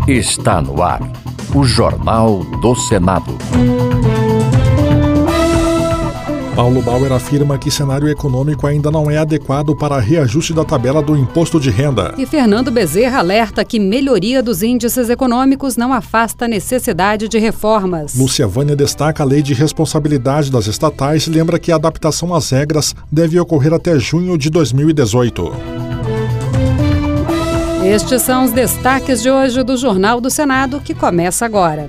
Está no ar, o Jornal do Senado. Paulo Bauer afirma que cenário econômico ainda não é adequado para reajuste da tabela do imposto de renda. E Fernando Bezerra alerta que melhoria dos índices econômicos não afasta a necessidade de reformas. Lúcia Vânia destaca a lei de responsabilidade das estatais e lembra que a adaptação às regras deve ocorrer até junho de 2018. Estes são os destaques de hoje do Jornal do Senado, que começa agora.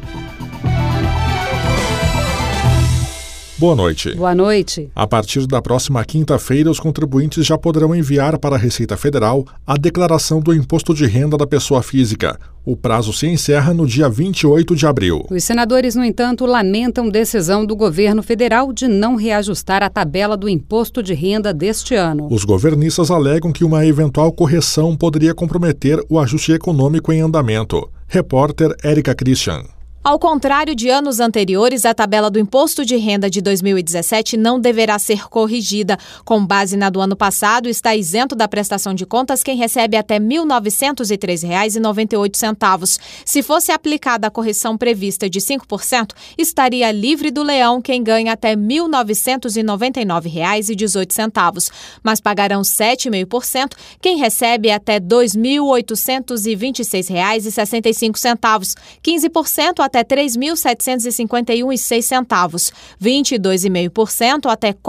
Boa noite. Boa noite. A partir da próxima quinta-feira, os contribuintes já poderão enviar para a Receita Federal a declaração do imposto de renda da pessoa física. O prazo se encerra no dia 28 de abril. Os senadores, no entanto, lamentam decisão do governo federal de não reajustar a tabela do imposto de renda deste ano. Os governistas alegam que uma eventual correção poderia comprometer o ajuste econômico em andamento. Repórter Érica Christian. Ao contrário de anos anteriores, a tabela do Imposto de Renda de 2017 não deverá ser corrigida. Com base na do ano passado, está isento da prestação de contas quem recebe até R$ 1.903,98. Se fosse aplicada a correção prevista de 5%, estaria livre do leão quem ganha até R$ 1.999,18. Mas pagarão 7,5% quem recebe até R$ 2.826,65, 15% até R$ 3.751,06, 22,5% até R$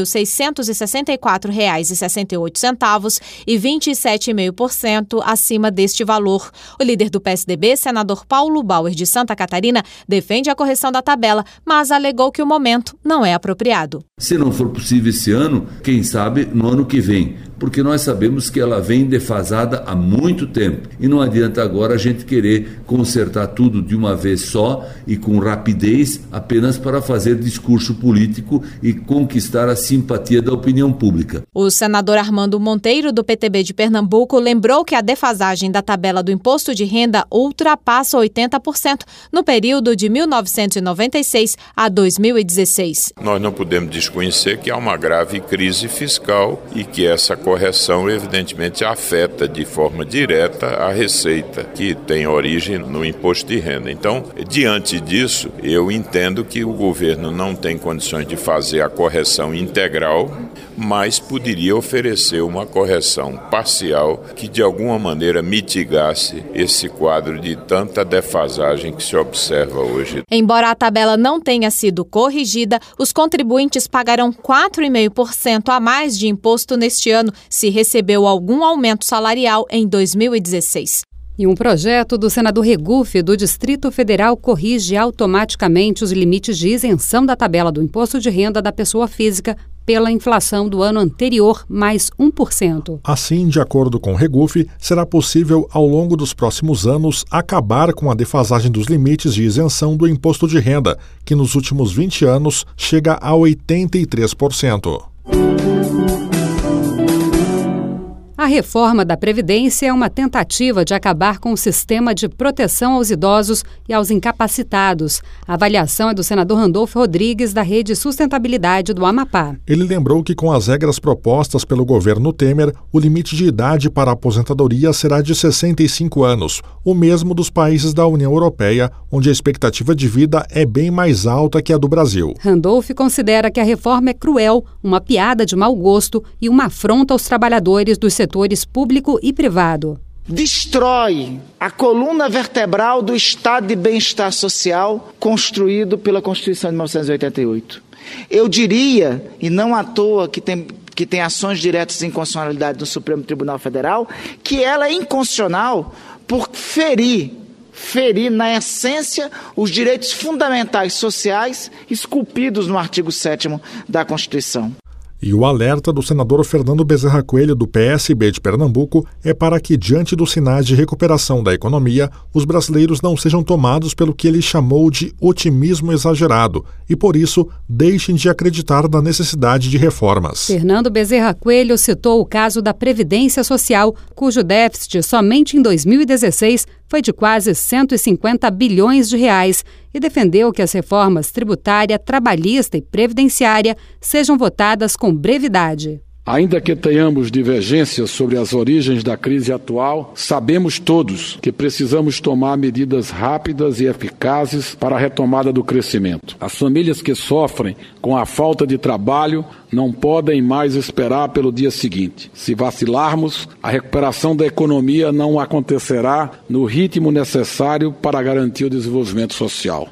4.664,68 e 27,5% acima deste valor. O líder do PSDB, senador Paulo Bauer de Santa Catarina, defende a correção da tabela, mas alegou que o momento não é apropriado. Se não for possível esse ano, quem sabe no ano que vem, porque nós sabemos que ela vem defasada há muito tempo e não adianta agora a gente querer consertar tudo de uma vez só e com rapidez apenas para fazer discurso político e conquistar a simpatia da opinião pública. O senador Armando Monteiro, do PTB de Pernambuco, lembrou que a defasagem da tabela do imposto de renda ultrapassa 80% no período de 1996 a 2016. Nós não podemos desconhecer que há uma grave crise fiscal e que essa correção evidentemente afeta de forma direta a receita, que tem origem no imposto de renda. Então, diante disso, eu entendo que o governo não tem condições de fazer a correção integral, mas poderia oferecer uma correção parcial que de alguma maneira mitigasse esse quadro de tanta defasagem que se observa hoje. Embora a tabela não tenha sido corrigida, os contribuintes pagarão 4,5% a mais de imposto neste ano, se recebeu algum aumento salarial em 2016. E um projeto do senador Regufe, do Distrito Federal, corrige automaticamente os limites de isenção da tabela do imposto de renda da pessoa física pela inflação do ano anterior, mais 1%. Assim, de acordo com o Regufe, será possível, ao longo dos próximos anos, acabar com a defasagem dos limites de isenção do imposto de renda, que nos últimos 20 anos chega a 83%. A reforma da Previdência é uma tentativa de acabar com o sistema de proteção aos idosos e aos incapacitados. A avaliação é do senador Randolfo Rodrigues, da Rede Sustentabilidade do Amapá. Ele lembrou que com as regras propostas pelo governo Temer, o limite de idade para a aposentadoria será de 65 anos, o mesmo dos países da União Europeia, onde a expectativa de vida é bem mais alta que a do Brasil. Randolph considera que a reforma é cruel, uma piada de mau gosto e uma afronta aos trabalhadores dos setores público e privado. Destrói a coluna vertebral do estado de bem-estar social construído pela Constituição de 1988. Eu diria, e não à toa que tem ações diretas de inconstitucionalidade do Supremo Tribunal Federal, que ela é inconstitucional por ferir na essência os direitos fundamentais sociais esculpidos no artigo 7º da Constituição. E o alerta do senador Fernando Bezerra Coelho, do PSB de Pernambuco, é para que, diante dos sinais de recuperação da economia, os brasileiros não sejam tomados pelo que ele chamou de otimismo exagerado e, por isso, deixem de acreditar na necessidade de reformas. Fernando Bezerra Coelho citou o caso da Previdência Social, cujo déficit somente em 2016 foi de quase 150 bilhões de reais e defendeu que as reformas tributária, trabalhista e previdenciária sejam votadas com brevidade. Ainda que tenhamos divergências sobre as origens da crise atual, sabemos todos que precisamos tomar medidas rápidas e eficazes para a retomada do crescimento. As famílias que sofrem com a falta de trabalho não podem mais esperar pelo dia seguinte. Se vacilarmos, a recuperação da economia não acontecerá no ritmo necessário para garantir o desenvolvimento social.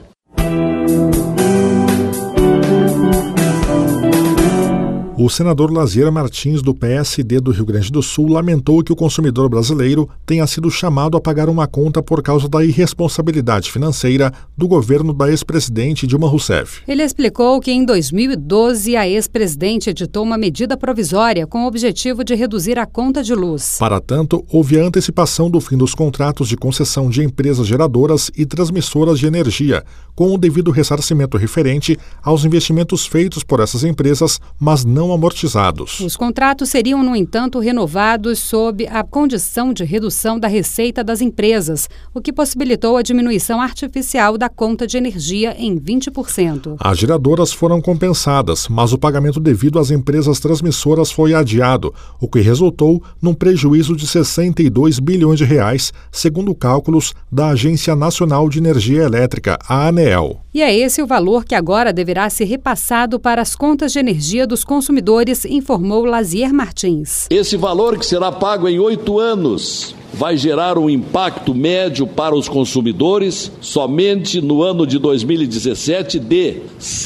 O senador Lazier Martins, do PSD do Rio Grande do Sul, lamentou que o consumidor brasileiro tenha sido chamado a pagar uma conta por causa da irresponsabilidade financeira do governo da ex-presidente Dilma Rousseff. Ele explicou que em 2012 a ex-presidente editou uma medida provisória com o objetivo de reduzir a conta de luz. Para tanto, houve a antecipação do fim dos contratos de concessão de empresas geradoras e transmissoras de energia, com o devido ressarcimento referente aos investimentos feitos por essas empresas, mas não amortizados. Os contratos seriam, no entanto, renovados sob a condição de redução da receita das empresas, o que possibilitou a diminuição artificial da conta de energia em 20%. As geradoras foram compensadas, mas o pagamento devido às empresas transmissoras foi adiado, o que resultou num prejuízo de 62 bilhões de reais, segundo cálculos da Agência Nacional de Energia Elétrica, a ANEEL. E é esse o valor que agora deverá ser repassado para as contas de energia dos consumidores, informou Lazier Martins. Esse valor, que será pago em 8 anos, vai gerar um impacto médio para os consumidores somente no ano de 2017 de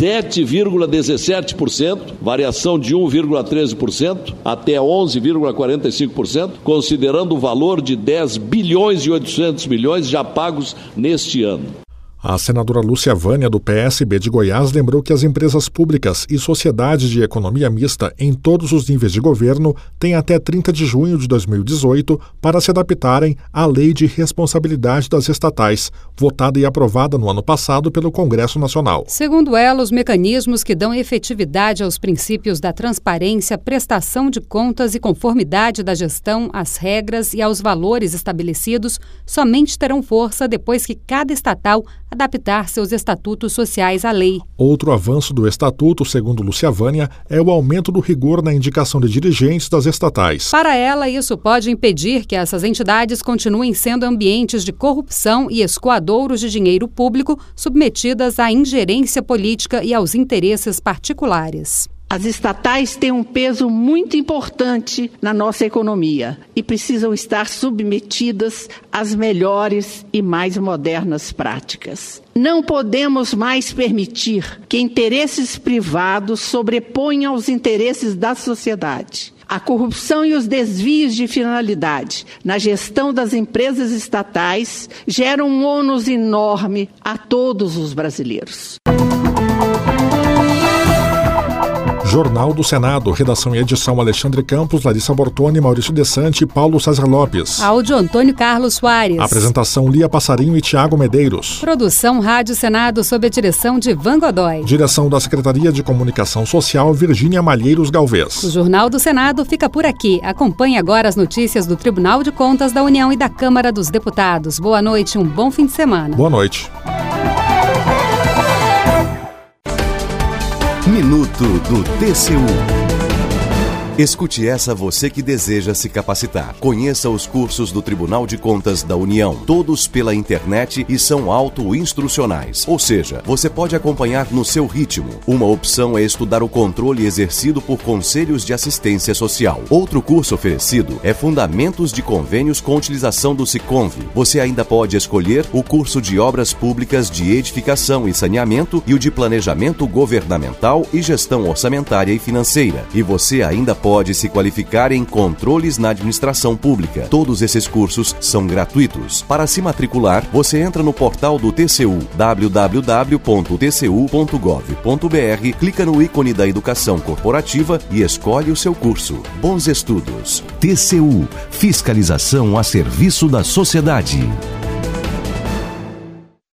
7,17%, variação de 1,13% até 11,45%, considerando o valor de 10 bilhões e 800 milhões já pagos neste ano. A senadora Lúcia Vânia, do PSB de Goiás, lembrou que as empresas públicas e sociedades de economia mista em todos os níveis de governo têm até 30 de junho de 2018 para se adaptarem à Lei de Responsabilidade das Estatais, votada e aprovada no ano passado pelo Congresso Nacional. Segundo ela, os mecanismos que dão efetividade aos princípios da transparência, prestação de contas e conformidade da gestão às regras e aos valores estabelecidos somente terão força depois que cada estatal adaptar seus estatutos sociais à lei. Outro avanço do estatuto, segundo Lúcia Vânia, é o aumento do rigor na indicação de dirigentes das estatais. Para ela, isso pode impedir que essas entidades continuem sendo ambientes de corrupção e escoadouros de dinheiro público submetidas à ingerência política e aos interesses particulares. As estatais têm um peso muito importante na nossa economia e precisam estar submetidas às melhores e mais modernas práticas. Não podemos mais permitir que interesses privados sobreponham aos interesses da sociedade. A corrupção e os desvios de finalidade na gestão das empresas estatais geram um ônus enorme a todos os brasileiros. Jornal do Senado, redação e edição Alexandre Campos, Larissa Bortoni, Maurício Desante e Paulo César Lopes. Áudio Antônio Carlos Soares. Apresentação Lia Passarinho e Tiago Medeiros. Produção Rádio Senado sob a direção de Ivan Godoy. Direção da Secretaria de Comunicação Social, Virgínia Malheiros Galvez. O Jornal do Senado fica por aqui. Acompanhe agora as notícias do Tribunal de Contas da União e da Câmara dos Deputados. Boa noite e um bom fim de semana. Boa noite. Minuto do TCU. Escute essa, você que deseja se capacitar. Conheça os cursos do Tribunal de Contas da União, todos pela internet e são auto-instrucionais. Ou seja, você pode acompanhar no seu ritmo. Uma opção é estudar o controle exercido por conselhos de assistência social. Outro curso oferecido é Fundamentos de Convênios com utilização do Siconv. Você ainda pode escolher o curso de Obras Públicas de Edificação e Saneamento e o de Planejamento Governamental e Gestão Orçamentária e Financeira. E você ainda pode se qualificar em Controles na Administração Pública. Todos esses cursos são gratuitos. Para se matricular, você entra no portal do TCU, www.tcu.gov.br, clica no ícone da Educação Corporativa e escolhe o seu curso. Bons estudos. TCU, fiscalização a serviço da sociedade.